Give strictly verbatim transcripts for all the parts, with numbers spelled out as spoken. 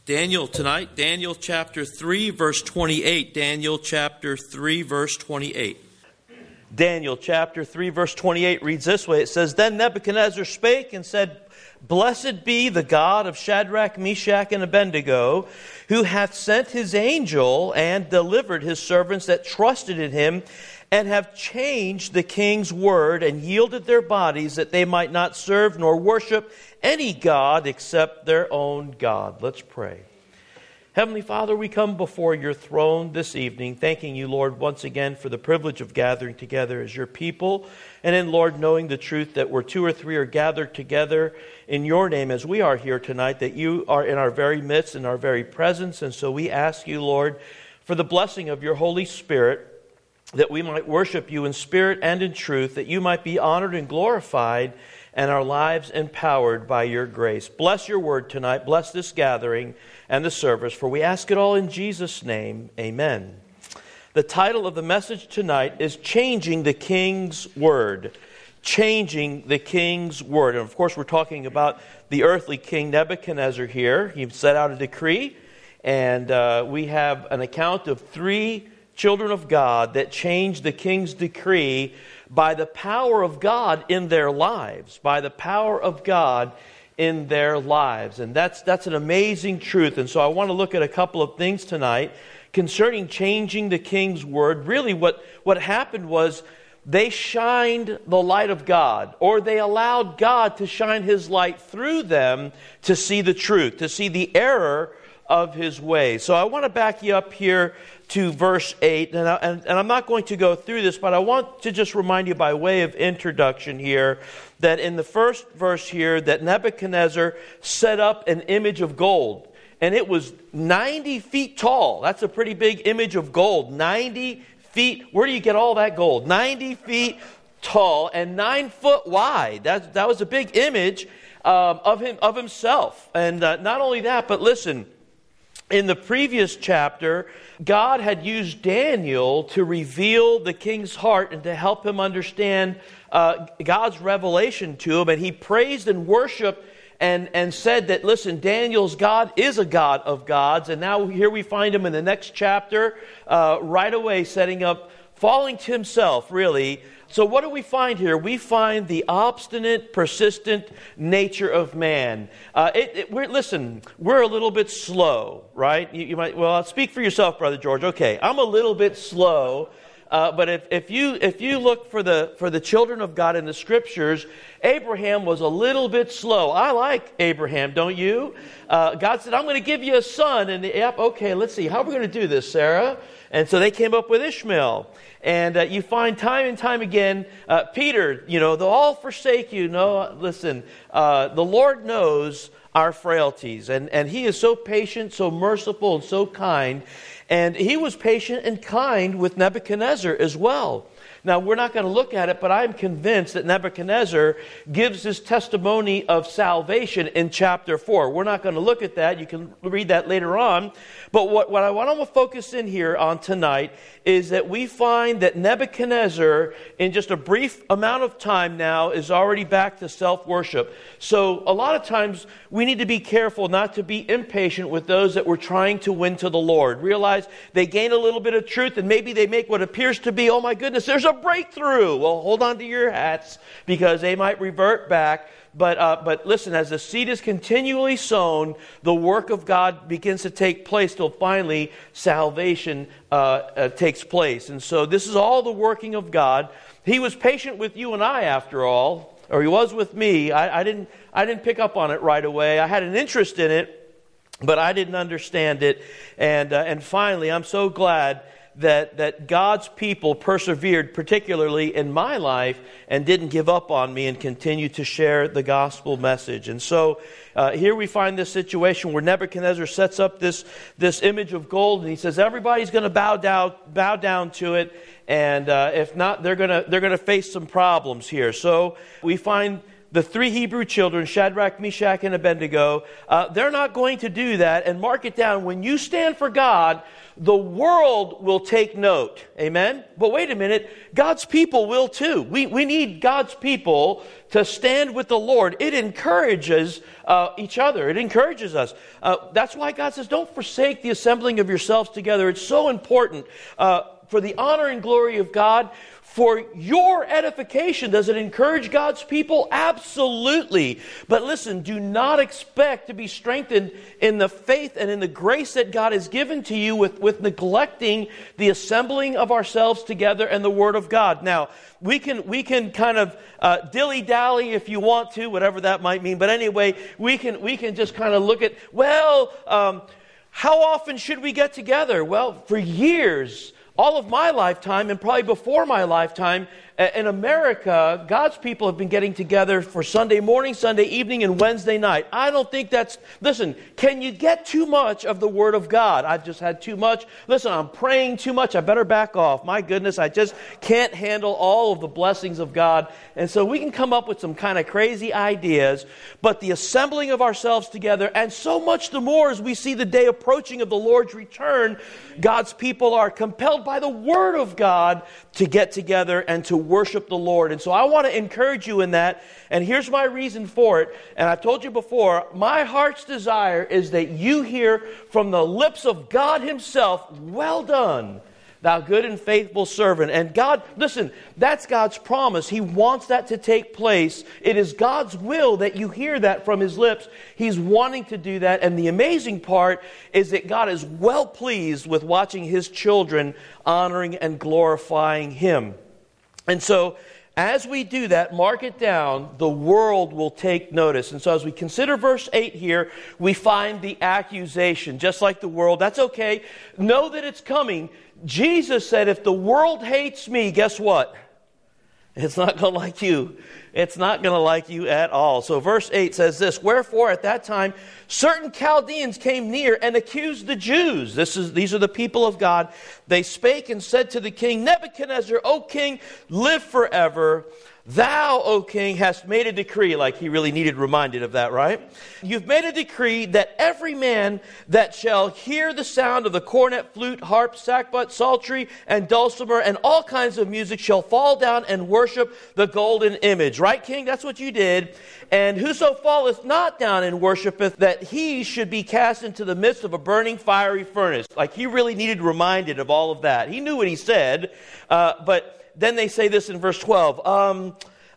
Daniel tonight, Daniel chapter three, verse twenty-eight. Daniel chapter three, verse twenty-eight. Daniel chapter three, verse twenty-eight reads this way. It says, Then Nebuchadnezzar spake and said, Blessed be the God of Shadrach, Meshach, and Abednego, who hath sent his angel and delivered his servants that trusted in him, and have changed the king's word and yielded their bodies that they might not serve nor worship any god except their own God. Let's pray. Heavenly Father, we come before your throne this evening, thanking you, Lord, once again for the privilege of gathering together as your people. And in, Lord, knowing the truth that where two or three are gathered together in your name as we are here tonight, that you are in our very midst, in our very presence. And so we ask you, Lord, for the blessing of your Holy Spirit, that we might worship you in spirit and in truth, that you might be honored and glorified, and our lives empowered by your grace. Bless your word tonight. Bless this gathering and the service, for we ask it all in Jesus' name. Amen. The title of the message tonight is Changing the King's Word. Changing the King's Word. And of course, we're talking about the earthly king Nebuchadnezzar here. He set out a decree, and uh, we have an account of three children of God that changed the king's decree by the power of God in their lives. By the power of God in their lives. And that's that's an amazing truth. And so I want to look at a couple of things tonight concerning changing the king's word. Really what, what happened was they shined the light of God, or they allowed God to shine his light through them to see the truth, to see the error of his ways. So I want to back you up here to verse eight, and, I, and, and I'm not going to go through this, but I want to just remind you by way of introduction here, that in the first verse here, that Nebuchadnezzar set up an image of gold, and it was ninety feet tall. That's a pretty big image of gold. ninety feet. Where do you get all that gold? ninety feet tall and nine foot wide. That, that was a big image um, of him of himself. And uh, not only that, but listen, in the previous chapter, God had used Daniel to reveal the king's heart and to help him understand uh, God's revelation to him. And he praised and worshiped and, and said that, listen, Daniel's God is a God of gods. And now here we find him in the next chapter, uh, right away setting up, falling to himself, really. So what do we find here? We find the obstinate, persistent nature of man. Uh, it, it, we're, listen, we're a little bit slow, right? You, you might, well, speak for yourself, Brother George. Okay, I'm a little bit slow, uh, but if, if you if you look for the for the children of God in the Scriptures, Abraham was a little bit slow. I like Abraham, don't you? Uh, God said, "I'm going to give you a son," and the, yep, okay, let's see, how are we going to do this, Sarah? And so they came up with Ishmael. And uh, you find time and time again, uh, Peter, you know, they'll all forsake you. No, listen, uh, the Lord knows our frailties. And, and He is so patient, so merciful, and so kind. And He was patient and kind with Nebuchadnezzar as well. Now, we're not going to look at it, but I'm convinced that Nebuchadnezzar gives his testimony of salvation in chapter four. We're not going to look at that. You can read that later on. But what, what I want to focus in here on tonight is that we find that Nebuchadnezzar, in just a brief amount of time now, is already back to self-worship. So a lot of times we need to be careful not to be impatient with those that we're trying to win to the Lord. Realize they gain a little bit of truth and maybe they make what appears to be, oh my goodness, there's a breakthrough. Well, hold on to your hats because they might revert back. But uh, but listen, as the seed is continually sown, the work of God begins to take place till finally salvation uh, uh, takes place. And so this is all the working of God. He was patient with you and I, after all, or He was with me. I, I didn't I didn't pick up on it right away. I had an interest in it, but I didn't understand it. And uh, and finally, I'm so glad that that God's people persevered, particularly in my life, and didn't give up on me and continue to share the gospel message. And so uh, here we find this situation where Nebuchadnezzar sets up this this image of gold, and he says everybody's going to bow down bow down to it, and uh, if not, they're going to they're going to face some problems here. So we find the three Hebrew children, Shadrach, Meshach, and Abednego, uh, they're not going to do that. And mark it down, when you stand for God, the world will take note. Amen? But wait a minute, God's people will too. We, we need God's people to stand with the Lord. It encourages uh, each other. It encourages us. Uh, that's why God says, don't forsake the assembling of yourselves together. It's so important uh, for the honor and glory of God. For your edification. Does it encourage God's people? Absolutely. But listen, do not expect to be strengthened in the faith and in the grace that God has given to you with, with neglecting the assembling of ourselves together and the Word of God. Now, we can we can kind of uh, dilly-dally if you want to, whatever that might mean. But anyway, we can we can just kind of look at, well, um, how often should we get together? Well, for years, all of my lifetime, and probably before my lifetime, in America, God's people have been getting together for Sunday morning, Sunday evening, and Wednesday night. I don't think that's... Listen, can you get too much of the Word of God? I've just had too much. Listen, I'm praying too much. I better back off. My goodness, I just can't handle all of the blessings of God. And so we can come up with some kind of crazy ideas, but the assembling of ourselves together, and so much the more as we see the day approaching of the Lord's return, God's people are compelled by the Word of God to get together and to worship the Lord. And so I want to encourage you in that. And here's my reason for it. And I've told you before, my heart's desire is that you hear from the lips of God Himself, well done, thou good and faithful servant. And God, listen, that's God's promise. He wants that to take place. It is God's will that you hear that from His lips. He's wanting to do that. And the amazing part is that God is well pleased with watching His children honoring and glorifying Him. And so, as we do that, mark it down, the world will take notice. And so as we consider verse eight here, we find the accusation. Just like the world, that's okay. Know that it's coming. Jesus said, if the world hates me, guess what? It's not going to like you. It's not going to like you at all. So verse eight says this, wherefore at that time certain Chaldeans came near and accused the Jews. This is These are the people of God. They spake and said to the king, Nebuchadnezzar, O king, live forever. Thou, O king, hast made a decree. Like he really needed reminded of that, right? You've made a decree that every man that shall hear the sound of the cornet, flute, harp, sackbut, psaltery, and dulcimer, and all kinds of music shall fall down and worship the golden image. Right, king? That's what you did. And whoso falleth not down and worshipeth, that he should be cast into the midst of a burning fiery furnace. Like he really needed reminded of all of that. He knew what he said, uh, but... Then they say this in verse twelve. Um,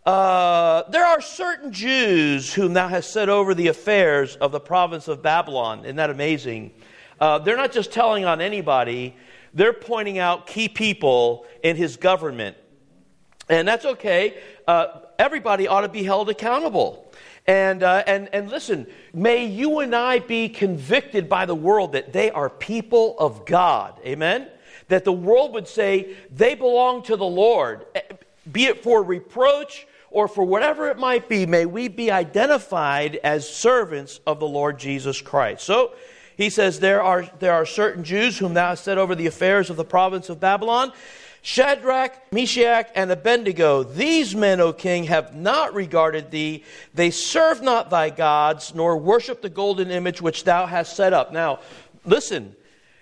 uh, there are certain Jews whom thou hast set over the affairs of the province of Babylon. Isn't that amazing? Uh, they're not just telling on anybody. They're pointing out key people in his government. And that's okay. Uh, everybody ought to be held accountable. And, uh, and, and listen, may you and I be convicted by the world that they are people of God. Amen? That the world would say they belong to the Lord, be it for reproach or for whatever it might be. May we be identified as servants of the Lord Jesus Christ. So he says, there are, there are certain Jews whom thou hast set over the affairs of the province of Babylon, Shadrach, Meshach, and Abednego. These men, O king, have not regarded thee. They serve not thy gods, nor worship the golden image which thou hast set up. Now, listen.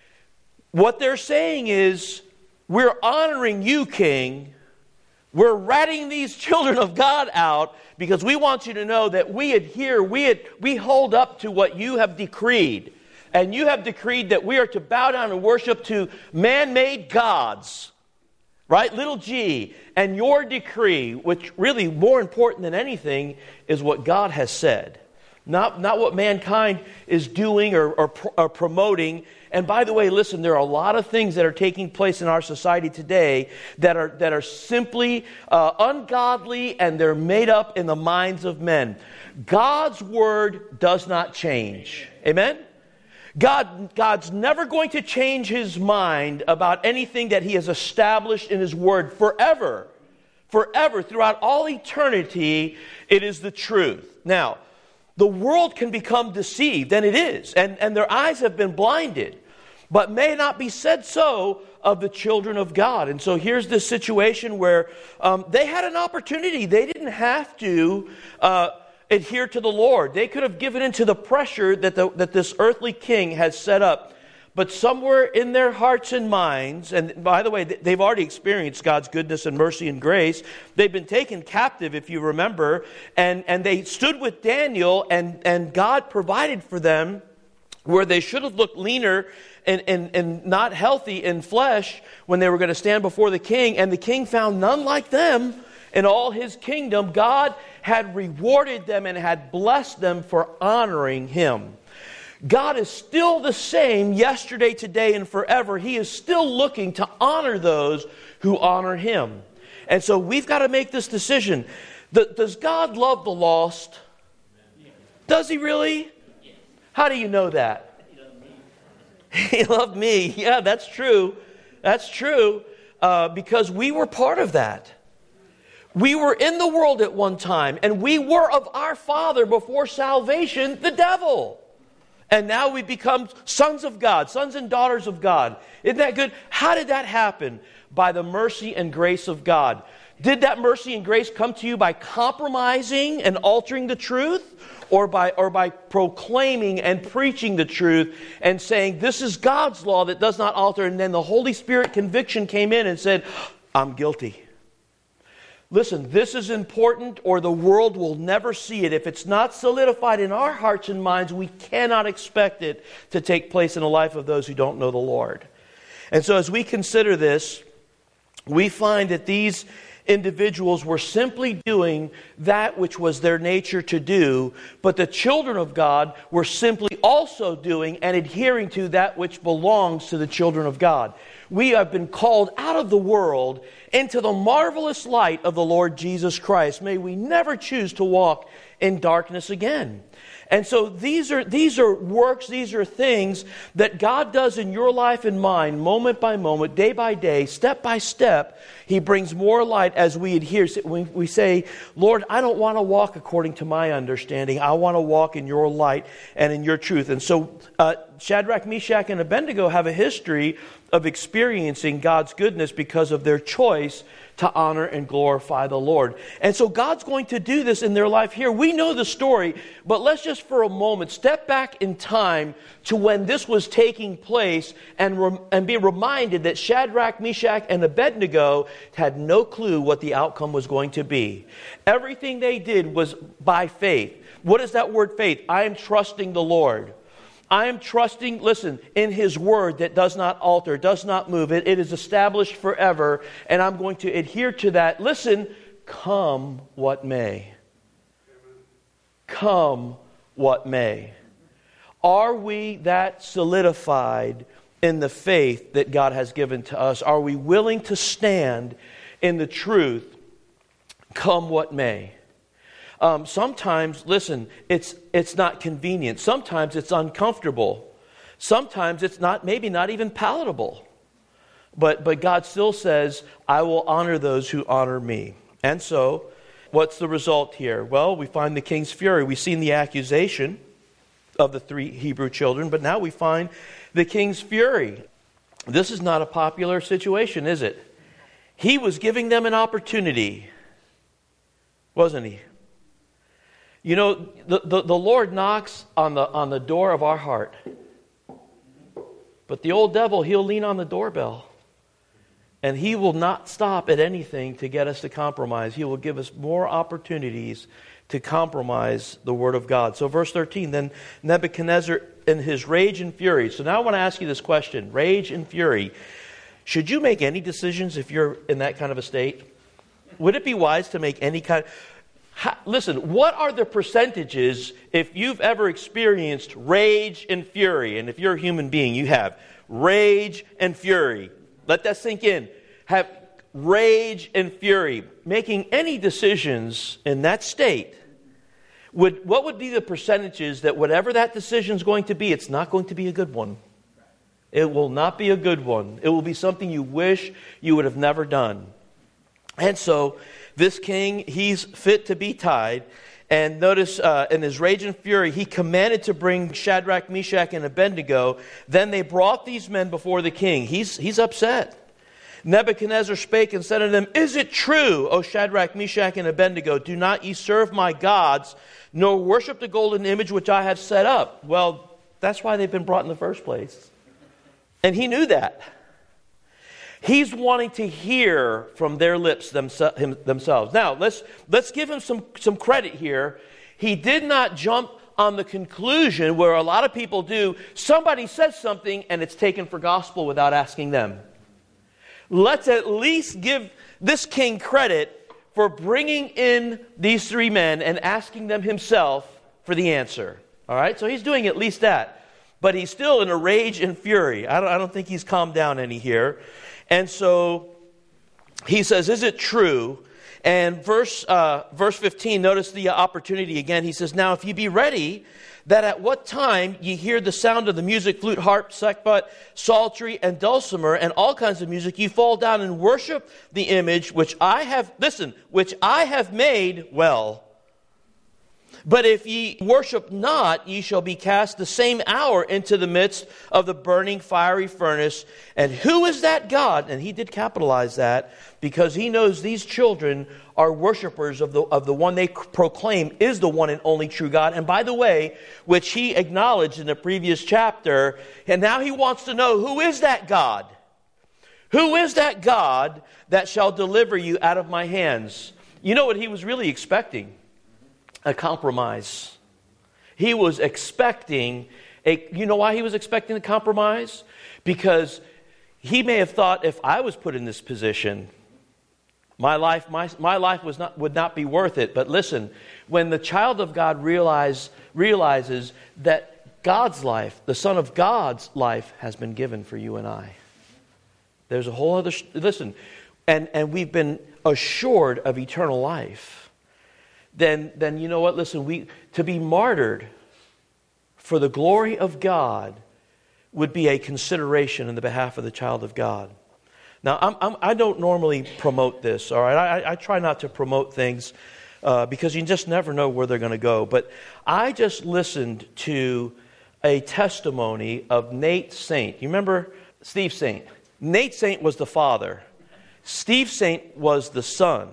What they're saying is, we're honoring you, king. We're ratting these children of God out because we want you to know that we adhere, we, ad, we hold up to what you have decreed. And you have decreed that we are to bow down and worship to man-made gods. Right? Little g. And your decree, which really more important than anything, is what God has said. Not, not what mankind is doing or, or, or promoting. And by the way, listen, there are a lot of things that are taking place in our society today that are, that are simply uh, ungodly, and they're made up in the minds of men. God's word does not change. Amen? God, God's never going to change His mind about anything that He has established in His word forever. Forever, throughout all eternity, it is the truth. Now, the world can become deceived, and it is, and, and their eyes have been blinded. but may not be said so of the children of God. And so here's this situation where um, they had an opportunity. They didn't have to uh, adhere to the Lord. They could have given into the pressure that, the, that this earthly king has set up. But somewhere in their hearts and minds, and by the way, they've already experienced God's goodness and mercy and grace. They've been taken captive, if you remember, and, and they stood with Daniel, and, and God provided for them where they should have looked leaner and, and, and not healthy in flesh when they were going to stand before the king. And the king found none like them in all his kingdom. God had rewarded them and had blessed them for honoring him. God is still the same yesterday, today, and forever. He is still looking to honor those who honor him. And so we've got to make this decision. Does God love the lost? Does he really? How do you know that? He loved me. Yeah, that's true. That's true. Uh, because we were part of that. We were in the world at one time, and we were of our father before salvation, the devil. And now we become sons of God, sons and daughters of God. Isn't that good? How did that happen? By the mercy and grace of God. Did that mercy and grace come to you by compromising and altering the truth? Or by, or by proclaiming and preaching the truth and saying, this is God's law that does not alter. And then the Holy Spirit conviction came in and said, I'm guilty. Listen, this is important, or the world will never see it. If it's not solidified in our hearts and minds, we cannot expect it to take place in the life of those who don't know the Lord. And so as we consider this, we find that these individuals were simply doing that which was their nature to do, but the children of God were simply also doing and adhering to that which belongs to the children of God. We have been called out of the world into the marvelous light of the Lord Jesus Christ. May we never choose to walk in darkness again. And so these are these are works, these are things that God does in your life and mine, moment by moment, day by day, step by step. He brings more light as we adhere. We, we say, Lord, I don't want to walk according to my understanding. I want to walk in your light and in your truth. And so uh, Shadrach, Meshach, and Abednego have a history of experiencing God's goodness because of their choice to honor and glorify the Lord. And so God's going to do this in their life here. We know the story, but let's just for a moment step back in time to when this was taking place and, rem- and be reminded that Shadrach, Meshach, and Abednego had no clue what the outcome was going to be. Everything they did was by faith. What is that word faith? I am trusting the Lord. I am trusting, listen, in His Word that does not alter, does not move. It, it is established forever, and I'm going to adhere to that. Listen, come what may. Come what may. Are we that solidified in the faith that God has given to us? Are we willing to stand in the truth, come what may? Um, sometimes, listen, it's it's not convenient. Sometimes it's uncomfortable. Sometimes it's not, maybe not even palatable. But but God still says, I will honor those who honor me. And so, what's the result here? Well, we find the king's fury. We've seen the accusation of the three Hebrew children, but now we find the king's fury. This is not a popular situation, is it? He was giving them an opportunity, wasn't he? You know, the, the, the Lord knocks on the on the door of our heart. But the old devil, he'll lean on the doorbell. And he will not stop at anything to get us to compromise. He will give us more opportunities to compromise the Word of God. So verse thirteen, then Nebuchadnezzar in his rage and fury. So now I want to ask you this question. Rage and fury. Should you make any decisions if you're in that kind of a state? Would it be wise to make any kind of... Listen, what are the percentages if you've ever experienced rage and fury? And if you're a human being, you have rage and fury. Let that sink in. Have rage and fury. Making any decisions in that state, would what would be the percentages that whatever that decision is going to be, it's not going to be a good one. It will not be a good one. It will be something you wish you would have never done. And so... this king, he's fit to be tied. And notice, uh, in his rage and fury, he commanded to bring Shadrach, Meshach, and Abednego. Then they brought these men before the king. He's, he's upset. Nebuchadnezzar spake and said unto them, Is it true, O Shadrach, Meshach, and Abednego, do not ye serve my gods, nor worship the golden image which I have set up? Well, that's why they've been brought in the first place. And he knew that. He's wanting to hear from their lips themselves. Now, let's, let's give him some, some credit here. He did not jump on the conclusion where a lot of people do. Somebody says something and it's taken for gospel without asking them. Let's at least give this king credit for bringing in these three men and asking them himself for the answer. All right, so he's doing at least that. But he's still in a rage and fury. I don't, I don't think he's calmed down any here. And so he says, is it true? And verse uh, verse fifteen, notice the opportunity again. He says, now if ye be ready, that at what time ye hear the sound of the music, flute, harp, sackbut, psaltery, and dulcimer, and all kinds of music, ye fall down and worship the image which I have, listen, which I have made well. But if ye worship not, ye shall be cast the same hour into the midst of the burning fiery furnace. And who is that God? And he did capitalize that because he knows these children are worshipers of the, of the one they proclaim is the one and only true God. And by the way, which he acknowledged in the previous chapter. And now he wants to know, who is that God? Who is that God that shall deliver you out of my hands? You know what he was really expecting? A compromise. He was expecting a, you know why he was expecting a compromise? Because he may have thought, if I was put in this position, my life, my, my life was not, would not be worth it. But listen, when the child of God realize, realizes that God's life, the Son of God's life, has been given for you and I. There's a whole other, listen, and, and we've been assured of eternal life. Then, then you know what? Listen, we to be martyred for the glory of God would be a consideration in the behalf of the child of God. Now, I'm, I'm, I don't normally promote this, all right? I, I try not to promote things uh, because you just never know where they're going to go. But I just listened to a testimony of Nate Saint. You remember Steve Saint? Nate Saint was the father. Steve Saint was the son.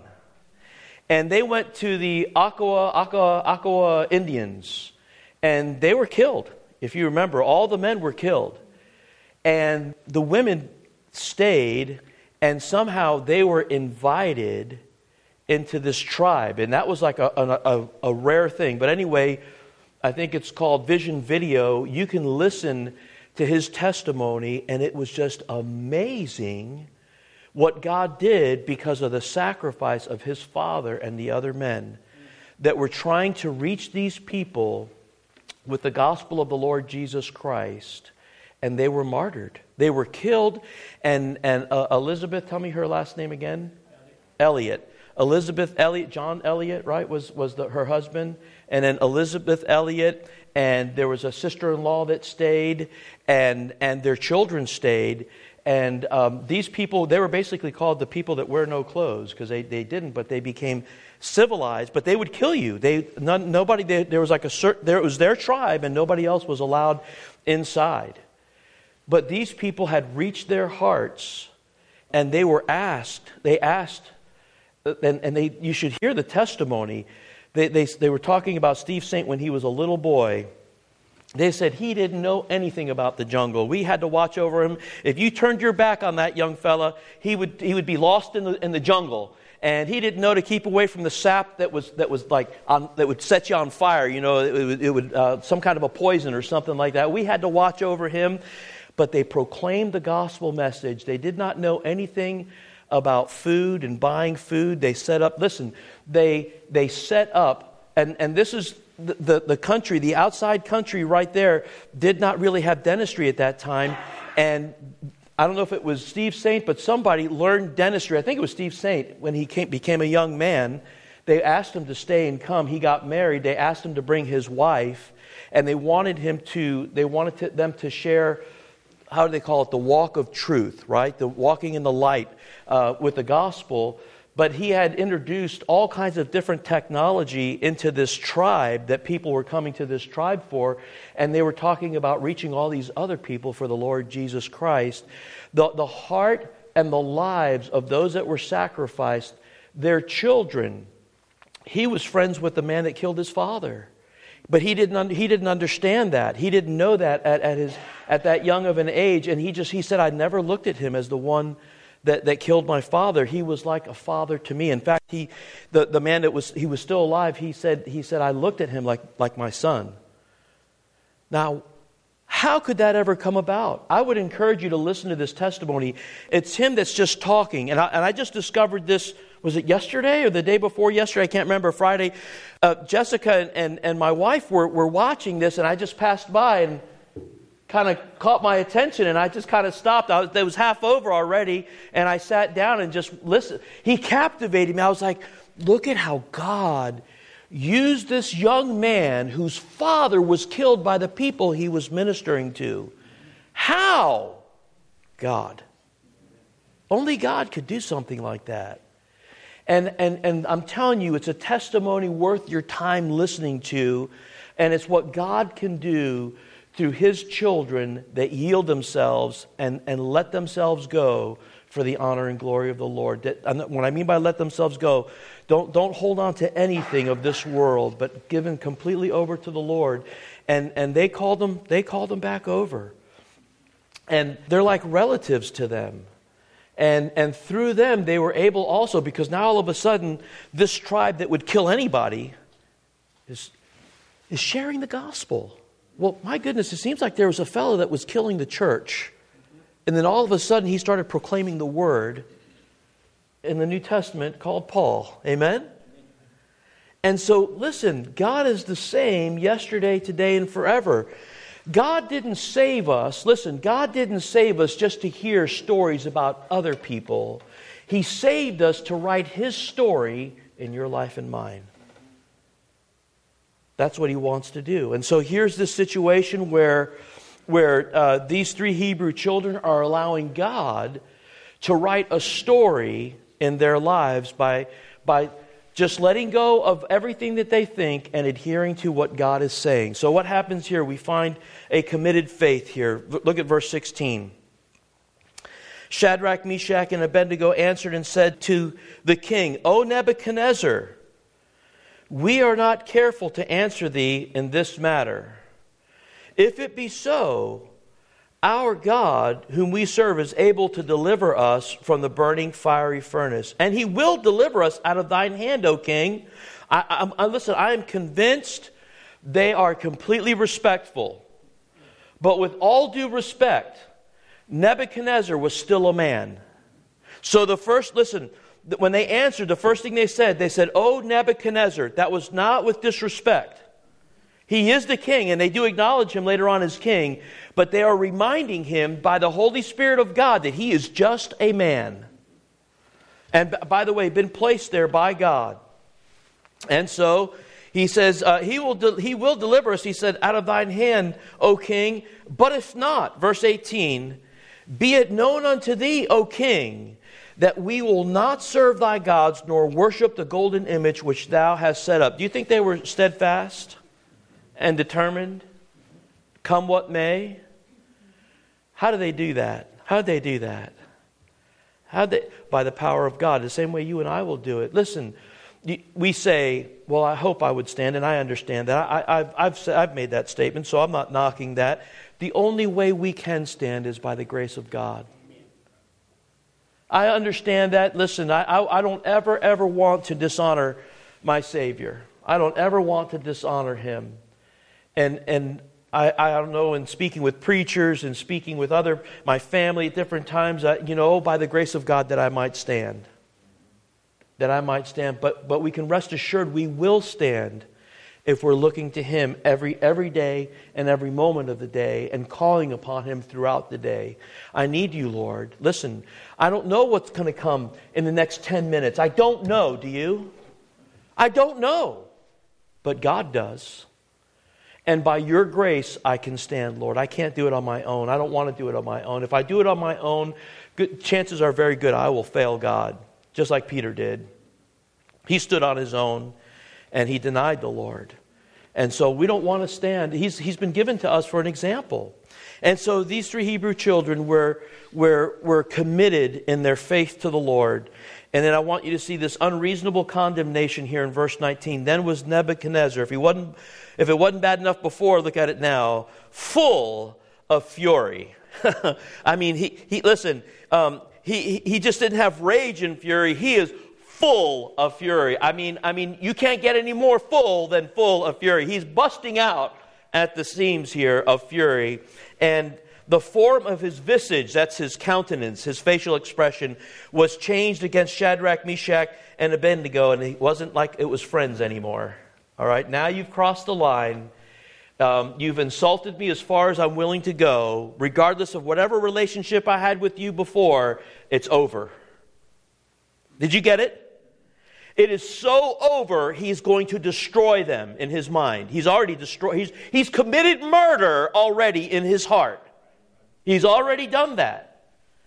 And they went to the Aqua, Aqua, Aqua Indians, and they were killed. If you remember, all the men were killed. And the women stayed, and somehow they were invited into this tribe. And that was like a, a, a rare thing. But anyway, I think it's called Vision Video. You can listen to his testimony, and it was just amazing what God did because of the sacrifice of his father and the other men that were trying to reach these people with the gospel of the Lord Jesus Christ, and they were martyred. They were killed, and, and uh, Elizabeth, tell me her last name again? Elliot. Elizabeth Elliot, John Elliot, right, was, was the, her husband, and then Elizabeth Elliot, and there was a sister-in-law that stayed, and, and their children stayed. And um, these people, they were basically called the people that wear no clothes because they, they didn't, but they became civilized. But they would kill you. They none, nobody. They, there was like a certain. There it was their tribe, and nobody else was allowed inside. But these people had reached their hearts, and they were asked. They asked, and, and they. You should hear the testimony. They they they were talking about Steve Saint when he was a little boy. They said he didn't know anything about the jungle. We had to watch over him. If you turned your back on that young fella, he would he would be lost in the in the jungle. And he didn't know to keep away from the sap that was that was like on, that would set you on fire. You know, it would, it would uh, some kind of a poison or something like that. We had to watch over him. But they proclaimed the gospel message. They did not know anything about food and buying food. They set up. Listen, they they set up, and and this is. The, the, the country, the outside country right there, did not really have dentistry at that time. And I don't know if it was Steve Saint, but somebody learned dentistry. I think it was Steve Saint when he came, became a young man. They asked him to stay and come. He got married. They asked him to bring his wife. And they wanted him to, they wanted to, them to share, how do they call it, the walk of truth, right? The walking in the light uh, with the gospel. But he had introduced all kinds of different technology into this tribe that people were coming to this tribe for, and they were talking about reaching all these other people for the Lord Jesus Christ. The, the heart and the lives of those that were sacrificed, their children. He was friends with the man that killed his father. But he didn't he didn't understand that. He didn't know that at, at his at that young of an age. And he just he said, I never looked at him as the one that, that killed my father. He was like a father to me. In fact, he the, the man that was he was still alive, he said he said I looked at him like like my son. Now, how could that ever come about? I would encourage you to listen to this testimony. It's him that's just talking. And I, and I just discovered this, was it yesterday or the day before yesterday? I can't remember, Friday. Uh, Jessica and, and, and my wife were, were watching this, and I just passed by and kind of caught my attention, and I just kind of stopped. I was, it was half over already, and I sat down and just listened. He captivated me. I was like, look at how God used this young man whose father was killed by the people he was ministering to. How? God. Only God could do something like that. And, and, and I'm telling you, it's a testimony worth your time listening to. And it's what God can do through His children that yield themselves and, and let themselves go for the honor and glory of the Lord. That, when I mean by let themselves go, don't, don't hold on to anything of this world, but give them completely over to the Lord. And, and they called them, they called them back over. And they're like relatives to them. And and through them, they were able also, because now all of a sudden, this tribe that would kill anybody is, is sharing the gospel. Well, my goodness, it seems like there was a fellow that was killing the church. And then all of a sudden, he started proclaiming the word in the New Testament called Paul. Amen? And so, listen, God is the same yesterday, today, and forever. God didn't save us, listen, God didn't save us just to hear stories about other people. He saved us to write His story in your life and mine. That's what He wants to do. And so here's this situation where, where uh, these three Hebrew children are allowing God to write a story in their lives by, by just letting go of everything that they think and adhering to what God is saying. So what happens here? We find a committed faith here. Look at verse sixteen. Shadrach, Meshach, and Abednego answered and said to the king, O Nebuchadnezzar, we are not careful to answer thee in this matter. If it be so, our God, whom we serve, is able to deliver us from the burning fiery furnace. And He will deliver us out of thine hand, O king. I, I, I, listen, I am convinced they are completely respectful. But with all due respect, Nebuchadnezzar was still a man. So the first, listen, when they answered, the first thing they said, they said, O Nebuchadnezzar. That was not with disrespect. He is the king, and they do acknowledge him later on as king, but they are reminding him by the Holy Spirit of God that he is just a man. And by the way, been placed there by God. And so he says, uh, he will de- he will deliver us, he said, out of thine hand, O king. But if not, verse eighteen, be it known unto thee, O king, that we will not serve thy gods, nor worship the golden image which thou hast set up. Do you think they were steadfast and determined, come what may? How do they do that? How do they do that? How they? By the power of God, the same way you and I will do it. Listen, we say, well, I hope I would stand, and I understand that. I, I've, I've, I've made that statement, so I'm not knocking that. The only way we can stand is by the grace of God. I understand that. Listen, I, I, I don't ever, ever want to dishonor my Savior. I don't ever want to dishonor Him. And and I, I don't know, in speaking with preachers and speaking with other, my family at different times, I, you know, by the grace of God that I might stand. That I might stand. But but we can rest assured we will stand if we're looking to Him every every day and every moment of the day and calling upon Him throughout the day. I need you, Lord. Listen, I don't know what's going to come in the next ten minutes. I don't know, do you? I don't know. But God does. And by your grace, I can stand, Lord. I can't do it on my own. I don't want to do it on my own. If I do it on my own, good, chances are very good I will fail God. just like Peter did. He stood on his own and he denied the Lord. And so we don't want to stand. He's, he's been given to us for an example. And so these three Hebrew children were, were, were committed in their faith to the Lord. And then I want you to see this unreasonable condemnation here in verse nineteen. Then was Nebuchadnezzar, if he wasn't, if it wasn't bad enough before, look at it now, full of fury. I mean, he, he listen, um, he, he just didn't have rage and fury. He is full of fury. I mean, I mean, you can't get any more full than full of fury. He's busting out at the seams here of fury. And the form of his visage, that's his countenance, his facial expression, was changed against Shadrach, Meshach, and Abednego. And it wasn't like it was friends anymore. All right, now you've crossed the line. Um, you've insulted me as far as I'm willing to go. Regardless of whatever relationship I had with you before, it's over. Did you get it? It is so over, he's going to destroy them in his mind. He's already destroyed. He's, he's committed murder already in his heart. He's already done that.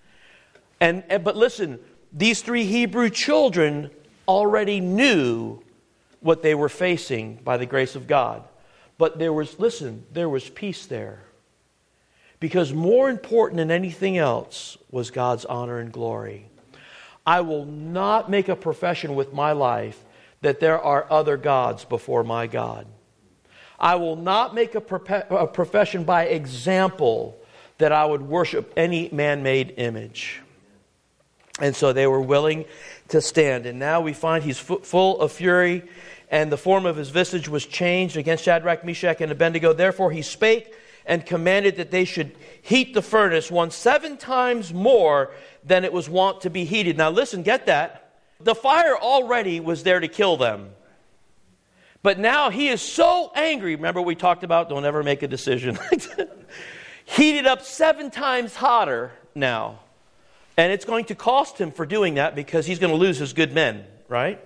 And, and but listen, these three Hebrew children already knew what they were facing by the grace of God. But there was, listen, there was peace there. Because more important than anything else was God's honor and glory. I will not make a profession with my life that there are other gods before my God. I will not make a, prope- a profession by example that I would worship any man-made image. And so they were willing to stand. And now we find he's f- full of fury, and the form of his visage was changed against Shadrach, Meshach, and Abednego. Therefore he spake and commanded that they should heat the furnace one seven times more than it was wont to be heated. Now listen, get that. The fire already was there to kill them. But now he is so angry. Remember we talked about don't ever make a decision. Heated up seven times hotter now. And it's going to cost him for doing that because he's going to lose his good men, right?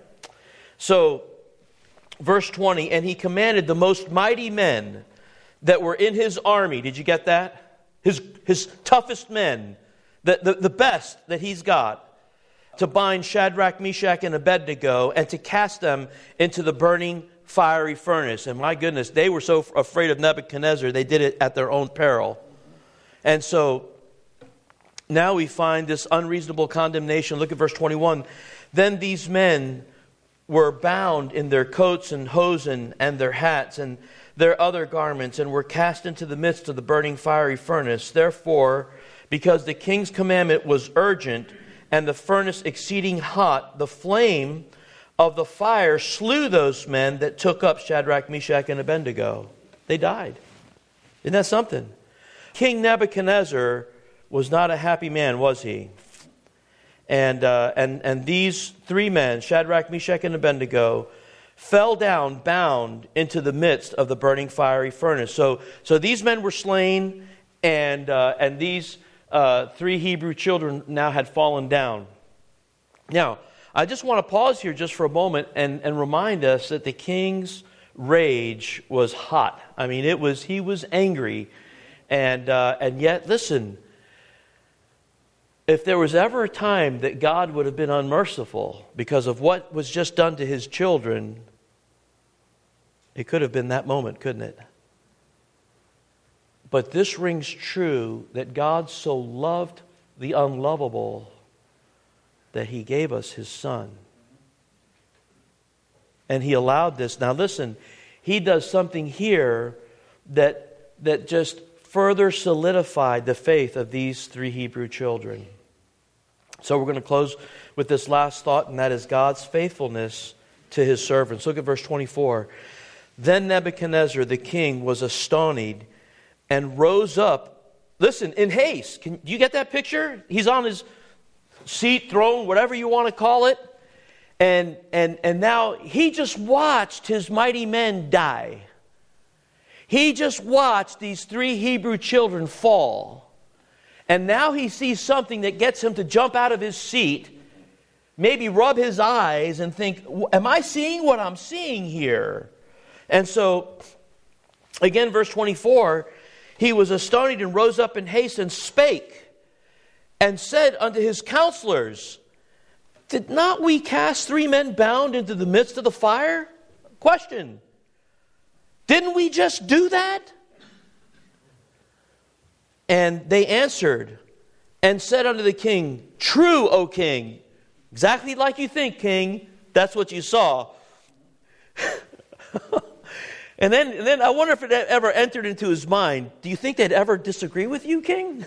So, verse twenty, and he commanded the most mighty men that were in his army. Did you get that? His, his toughest men, the, the, the best that he's got, to bind Shadrach, Meshach, and Abednego and to cast them into the burning fiery furnace. And my goodness, they were so afraid of Nebuchadnezzar, they did it at their own peril. And so now we find this unreasonable condemnation. Look at verse twenty-one. Then these men were bound in their coats and hosen and their hats and their other garments and were cast into the midst of the burning fiery furnace. Therefore, because the king's commandment was urgent and the furnace exceeding hot, the flame of the fire slew those men that took up Shadrach, Meshach, and Abednego. They died. Isn't that something? King Nebuchadnezzar was not a happy man, was he? And, uh, and, and these three men, Shadrach, Meshach, and Abednego, fell down bound into the midst of the burning fiery furnace. So, so these men were slain, and, uh, and these uh, three Hebrew children now had fallen down. Now, I just want to pause here just for a moment and, and remind us that the king's rage was hot. I mean, it was he was angry. And uh, and yet, listen, if there was ever a time that God would have been unmerciful because of what was just done to his children, it could have been that moment, couldn't it? But this rings true that God so loved the unlovable that he gave us his Son. And he allowed this. Now listen, he does something here that that just further solidified the faith of these three Hebrew children. So we're going to close with this last thought, and that is God's faithfulness to his servants. Look at verse twenty-four. Then Nebuchadnezzar the king was astonished and rose up, listen, in haste. Can, do you get that picture? He's on his seat, throne, whatever you want to call it. And, and, and now he just watched his mighty men die. He just watched these three Hebrew children fall. And now he sees something that gets him to jump out of his seat, maybe rub his eyes and think, am I seeing what I'm seeing here? And so, again, verse twenty-four, he was astonished and rose up in haste and spake and said unto his counselors, did not we cast three men bound into the midst of the fire? Question. Didn't we just do that? And they answered and said unto the king, True, O king. Exactly like you think, king. That's what you saw. and then, and then I wonder if it ever entered into his mind, do you think they'd ever disagree with you, king?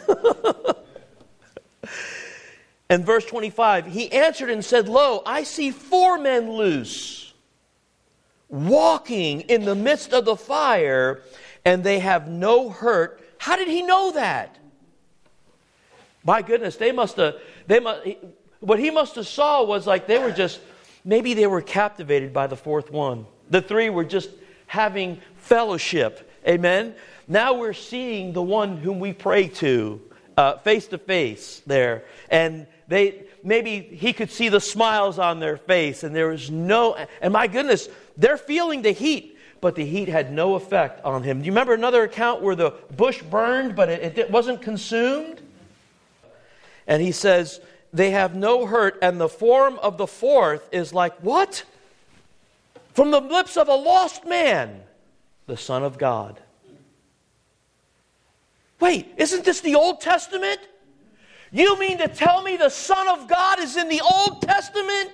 And verse twenty-five, he answered and said, Lo, I see four men loose, walking in the midst of the fire, and they have no hurt. How did he know that? My goodness, they must have, they must, what he must have saw was like they were just, maybe they were captivated by the fourth one. The three were just having fellowship. Amen? Now we're seeing the one whom we pray to uh, face to face there. And they maybe he could see the smiles on their face, and there was no, and my goodness, they're feeling the heat, but the heat had no effect on him. Do you remember another account where the bush burned, but it, it wasn't consumed? And he says, they have no hurt, and the form of the fourth is like, what? From the lips of a lost man, the Son of God. Wait, isn't this the Old Testament? You mean to tell me the Son of God is in the Old Testament?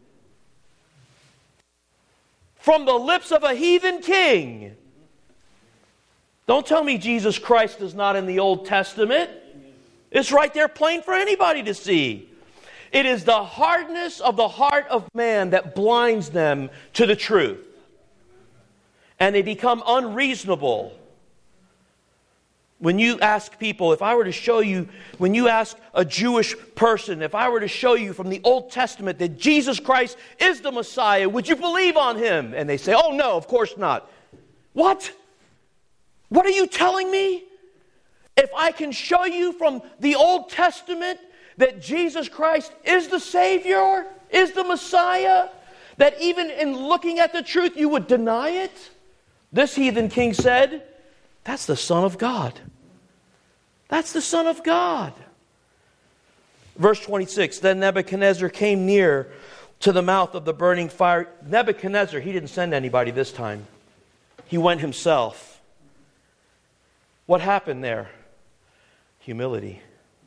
From the lips of a heathen king. Don't tell me Jesus Christ is not in the Old Testament. It's right there plain for anybody to see. It is the hardness of the heart of man that blinds them to the truth. And they become unreasonable. When you ask people, if I were to show you, when you ask a Jewish person, if I were to show you from the Old Testament that Jesus Christ is the Messiah, would you believe on Him? And they say, oh no, of course not. What? What are you telling me? If I can show you from the Old Testament that Jesus Christ is the Savior, is the Messiah, that even in looking at the truth you would deny it? This heathen king said, that's the Son of God. That's the Son of God. Verse twenty-six, then Nebuchadnezzar came near to the mouth of the burning fire. Nebuchadnezzar, he didn't send anybody this time. He went himself. What happened there? Humility.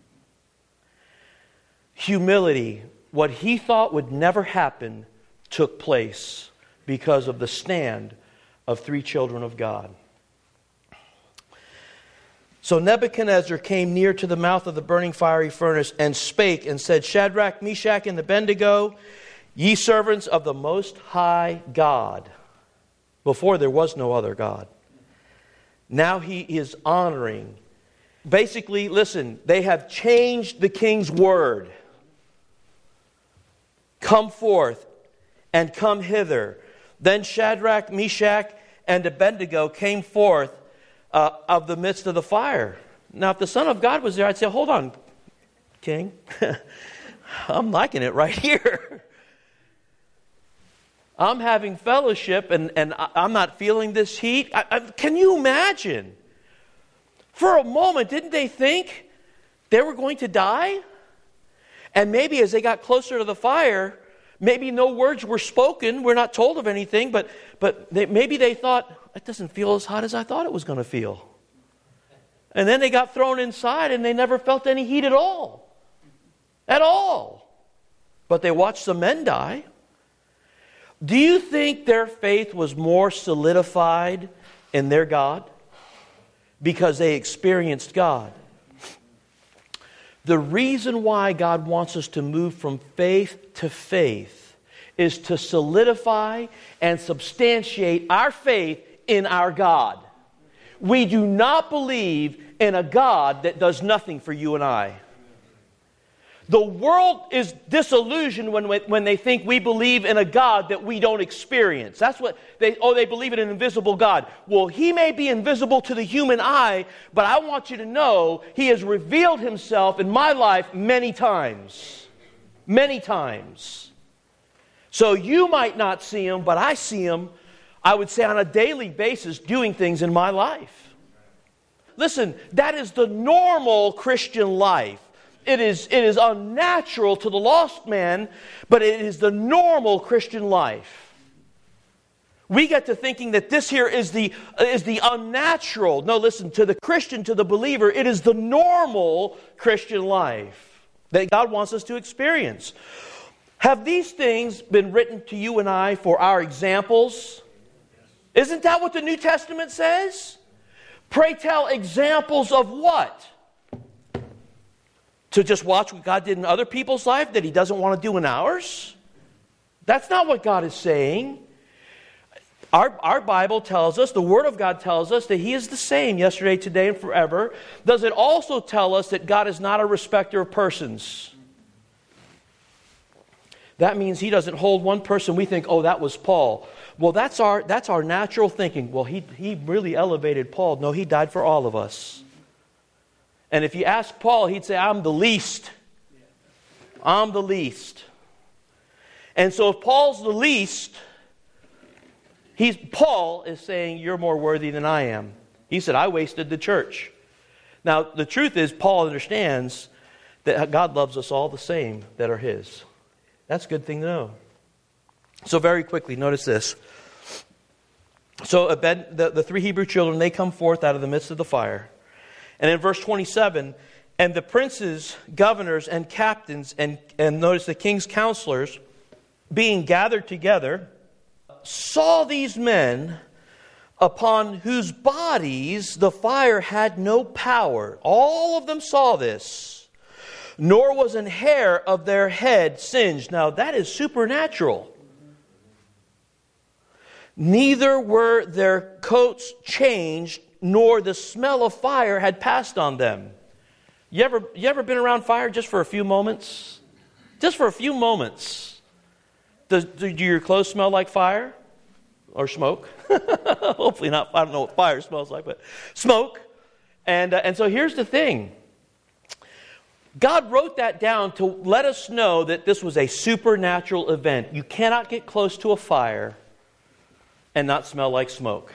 Humility. What he thought would never happen took place because of the stand of three children of God. So Nebuchadnezzar came near to the mouth of the burning fiery furnace and spake and said, Shadrach, Meshach, and Abednego, ye servants of the Most High God. Before there was no other God. Now he is honoring. Basically, listen, they have changed the king's word. Come forth and come hither. Then Shadrach, Meshach, and Abednego came forth uh, of the midst of the fire. Now, if the Son of God was there, I'd say, hold on, King. I'm liking it right here. I'm having fellowship, and, and I'm not feeling this heat. I, I, can you imagine? For a moment, didn't they think they were going to die? And maybe as they got closer to the fire, maybe no words were spoken. We're not told of anything, but, but they, maybe they thought, it doesn't feel as hot as I thought it was going to feel. And then they got thrown inside and they never felt any heat at all. At all. But they watched some men die. Do you think their faith was more solidified in their God? Because they experienced God. The reason why God wants us to move from faith to faith is to solidify and substantiate our faith in our God. We do not believe in a God that does nothing for you and I. The world is disillusioned when, when they think we believe in a God that we don't experience. That's what they, oh, they believe in an invisible God. Well, He may be invisible to the human eye, but I want you to know He has revealed Himself in my life many times. Many times. So you might not see Him, but I see Him, I would say on a daily basis, doing things in my life. Listen, that is the normal Christian life. it is, it is unnatural to the lost man, but it is the normal Christian life. We get to thinking that this here is the, is the unnatural. No, listen, to the Christian, to the believer, it is the normal Christian life that God wants us to experience. Have these things been written to you and I for our examples? Isn't that what the New Testament says? Pray tell, examples of what? To just watch what God did in other people's life that He doesn't want to do in ours? That's not what God is saying. Our, our Bible tells us, the Word of God tells us that He is the same yesterday, today, and forever. Does it also tell us that God is not a respecter of persons? That means He doesn't hold one person. We think, oh, that was Paul. Well, that's our, that's our natural thinking. Well, he, he really elevated Paul. No, He died for all of us. And if you ask Paul, he'd say, I'm the least. I'm the least. And so if Paul's the least, He's, Paul is saying, you're more worthy than I am. He said, I wasted the church. Now, the truth is, Paul understands that God loves us all the same that are His. That's a good thing to know. So very quickly, notice this. So Abed, the, the three Hebrew children, they come forth out of the midst of the fire. And in verse twenty-seven, and the princes, governors, and captains, and, and notice the king's counselors, being gathered together, saw these men upon whose bodies the fire had no power. All of them saw this. Nor was an hair of their head singed. Now that is supernatural. Neither were their coats changed, nor the smell of fire had passed on them. You ever, you ever been around fire just for a few moments? Just for a few moments. Does, do your clothes smell like fire? Or smoke? Hopefully not. I don't know what fire smells like, but smoke. And, uh, and so here's the thing. God wrote that down to let us know that this was a supernatural event. You cannot get close to a fire and not smell like smoke.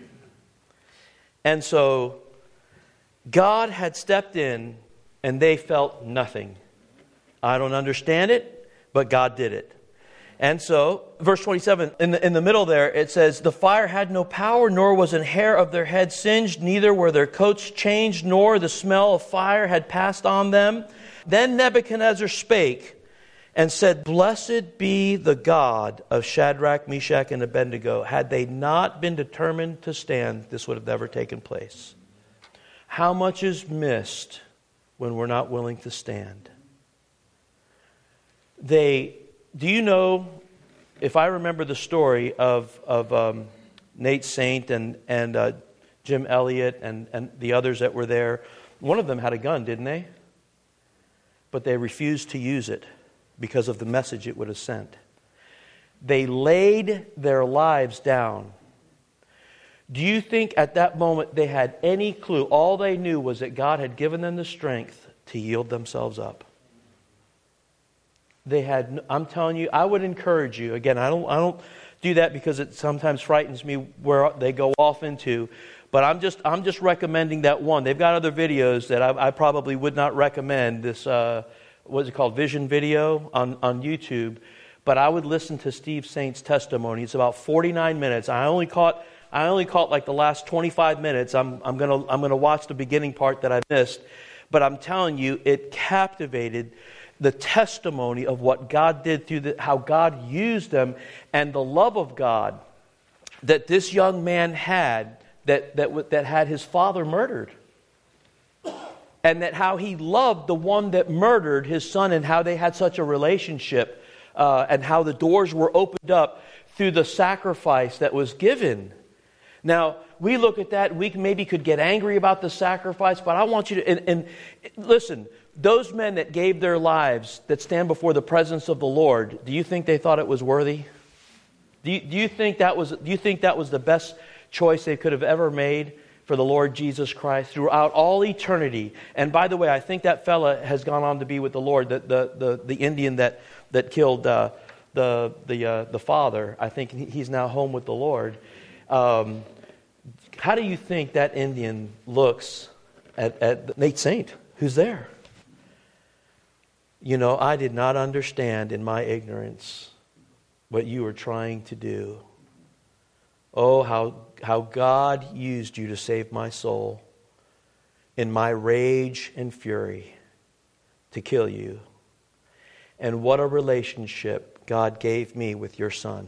And so God had stepped in and they felt nothing. I don't understand it, but God did it. And so, verse twenty-seven, in the, in the middle there, it says, the fire had no power, nor was an hair of their head singed, neither were their coats changed, nor the smell of fire had passed on them. Then Nebuchadnezzar spake and said, blessed be the God of Shadrach, Meshach, and Abednego. Had they not been determined to stand, this would have never taken place. How much is missed when we're not willing to stand? They... Do you know, if I remember the story of, of um, Nate Saint and, and uh, Jim Elliott and, and the others that were there, one of them had a gun, didn't they? But they refused to use it because of the message it would have sent. They laid their lives down. Do you think at that moment they had any clue? All they knew was that God had given them the strength to yield themselves up. They had, I'm telling you, I would encourage you. Again, I don't I don't do that because it sometimes frightens me where they go off into. But I'm just I'm just recommending that one. They've got other videos that I, I probably would not recommend. This, uh, what's it called, Vision Video on, on YouTube. But I would listen to Steve Saint's testimony. It's about forty-nine minutes. I only caught I only caught like the last twenty-five minutes. I'm I'm gonna I'm gonna watch the beginning part that I missed. But I'm telling you, it captivated the testimony of what God did through the, how God used them, and the love of God that this young man had that, that, that had his father murdered. And that how he loved the one that murdered his son, and how they had such a relationship, uh, and how the doors were opened up through the sacrifice that was given. Now, we look at that and we maybe could get angry about the sacrifice, but I want you to, and, and listen, those men that gave their lives, that stand before the presence of the Lord, do you think they thought it was worthy? Do you, do you think that was, do you think that was the best choice they could have ever made for the Lord Jesus Christ throughout all eternity? And by the way, I think that fella has gone on to be with the Lord, the the the, the Indian that that killed uh, the the uh, the father. I think he's now home with the Lord. Um, how do you think that Indian looks at, at Nate Saint, who's there? You know, I did not understand in my ignorance what you were trying to do. Oh, how, how God used you to save my soul in my rage and fury to kill you. And what a relationship God gave me with your son.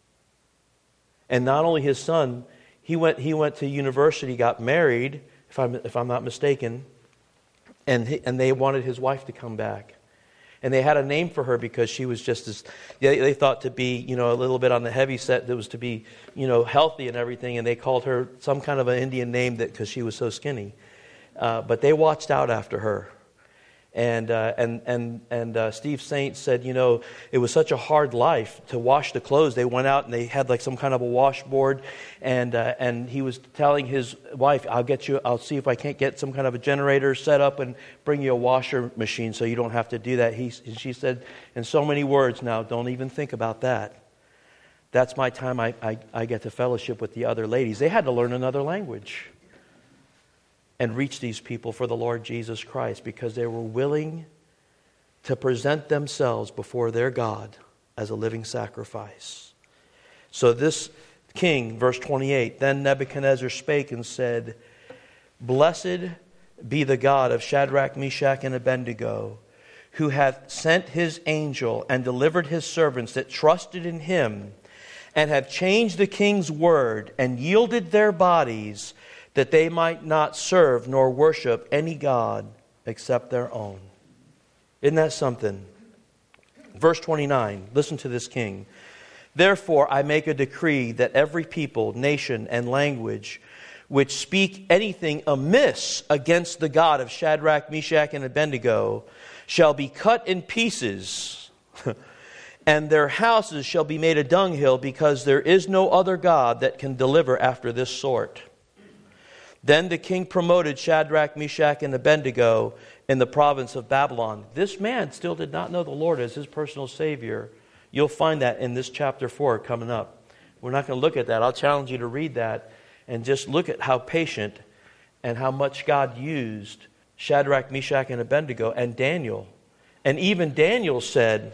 And not only his son, he went he went to university, got married, if I'm if I'm not mistaken, and he, and they wanted his wife to come back. And they had a name for her because she was just as, they, they thought to be, you know, a little bit on the heavy set, that was to be, you know, healthy and everything. And they called her some kind of an Indian name that because she was so skinny. Uh, but they watched out after her. And uh, and and and uh, Steve Saint said, you know, it was such a hard life to wash the clothes. They went out and they had like some kind of a washboard, and uh, and he was telling his wife, "I'll get you. I'll see if I can't get some kind of a generator set up and bring you a washer machine so you don't have to do that." He she said in so many words, "Now don't even think about that. That's my time. I I, I get to fellowship with the other ladies." They had to learn another language and reach these people for the Lord Jesus Christ because they were willing to present themselves before their God as a living sacrifice. So this king, verse twenty-eight, then Nebuchadnezzar spake and said, "Blessed be the God of Shadrach, Meshach, and Abednego, who hath sent his angel and delivered his servants that trusted in him, and have changed the king's word and yielded their bodies, that they might not serve nor worship any god except their own." Isn't that something? Verse twenty-nine, listen to this king. "Therefore I make a decree that every people, nation, and language which speak anything amiss against the God of Shadrach, Meshach, and Abednego shall be cut in pieces, and their houses shall be made a dunghill, because there is no other God that can deliver after this sort." Then the king promoted Shadrach, Meshach, and Abednego in the province of Babylon. This man still did not know the Lord as his personal Savior. You'll find that in this chapter four coming up. We're not going to look at that. I'll challenge you to read that and just look at how patient and how much God used Shadrach, Meshach, and Abednego, and Daniel. And even Daniel said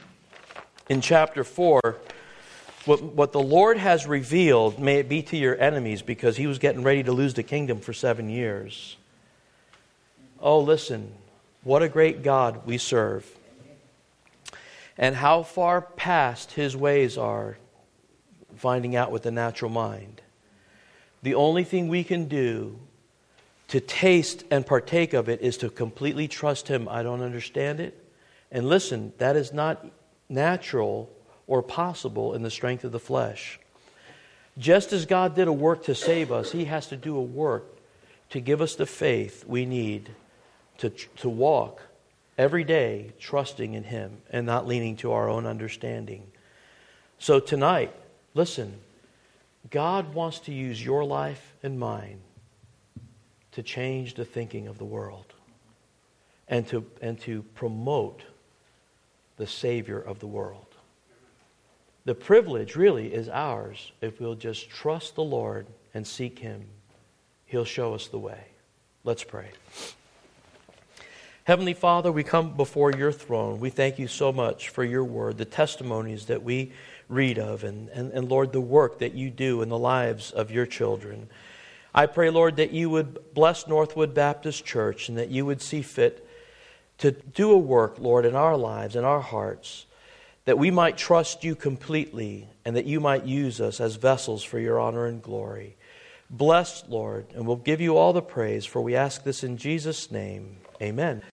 in chapter four, What, what the Lord has revealed, may it be to your enemies, because he was getting ready to lose the kingdom for seven years. Oh, listen, what a great God we serve. And how far past his ways are, finding out with the natural mind. The only thing we can do to taste and partake of it is to completely trust him. I don't understand it. And listen, that is not natural or possible in the strength of the flesh. Just as God did a work to save us, he has to do a work to give us the faith we need to, to walk every day trusting in him and not leaning to our own understanding. So tonight, listen, God wants to use your life and mine to change the thinking of the world and to, and to promote the Savior of the world. The privilege really is ours if we'll just trust the Lord and seek him. He'll show us the way. Let's pray. Heavenly Father, we come before your throne. We thank you so much for your word, the testimonies that we read of, and, and, and Lord, the work that you do in the lives of your children. I pray, Lord, that you would bless Northwood Baptist Church and that you would see fit to do a work, Lord, in our lives, in our hearts, that we might trust you completely and that you might use us as vessels for your honor and glory. Bless, Lord, and we'll give you all the praise, for we ask this in Jesus' name. Amen.